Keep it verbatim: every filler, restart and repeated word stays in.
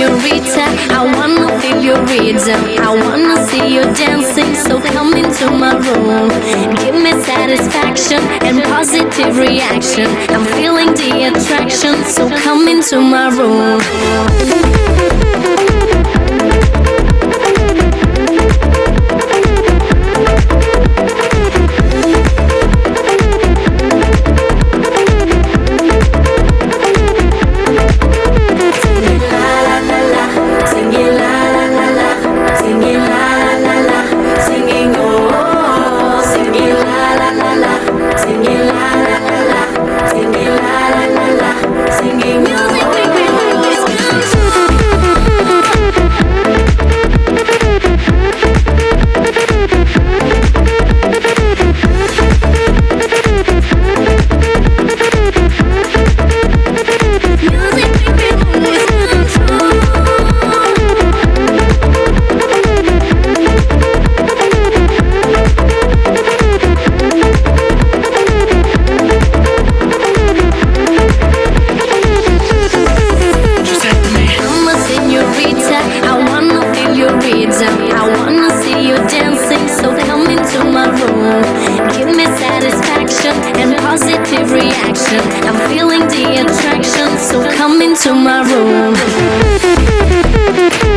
señorita. I wanna feel your rhythm. I wanna see you dancing. So come into my room. Give me satisfaction and positive reaction. I'm feeling the attraction. So come into my room. I wanna see you dancing, so come into my room. Give me satisfaction and positive reaction. I'm feeling the attraction, so come into my room.